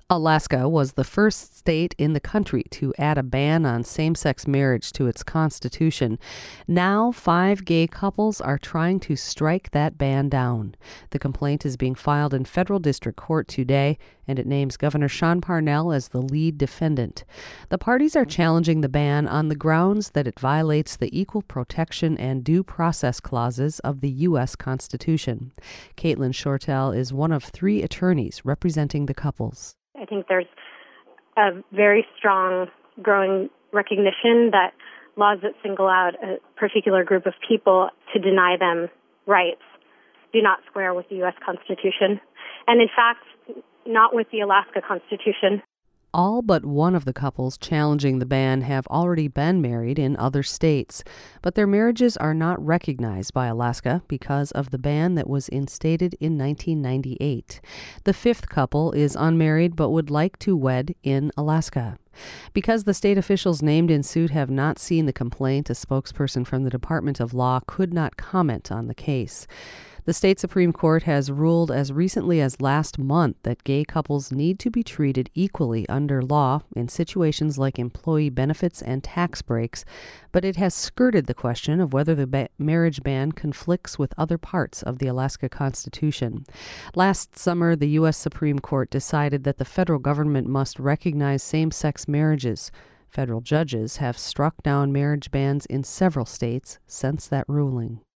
Alaska was the first state in the country to add a ban on same-sex marriage to its constitution. Now, 5 gay couples are trying to strike that ban down. The complaint is being filed in federal district court today, and it names Governor Sean Parnell as the lead defendant. The parties are challenging the ban on the grounds that it violates the equal protection and due process clauses of the U.S. Constitution. Caitlin Shortell is one of 3 attorneys representing the couples. I think there's a very strong growing recognition that laws that single out a particular group of people to deny them rights do not square with the U.S. Constitution, and in fact, not with the Alaska Constitution. All but one of the couples challenging the ban have already been married in other states, but their marriages are not recognized by Alaska because of the ban that was instated in 1998. The 5th couple is unmarried but would like to wed in Alaska. Because the state officials named in suit have not seen the complaint, a spokesperson from the Department of Law could not comment on the case. The state Supreme Court has ruled as recently as last month that gay couples need to be treated equally under law in situations like employee benefits and tax breaks, but it has skirted the question of whether the marriage ban conflicts with other parts of the Alaska Constitution. Last summer, the U.S. Supreme Court decided that the federal government must recognize same-sex marriages. Federal judges have struck down marriage bans in several states since that ruling.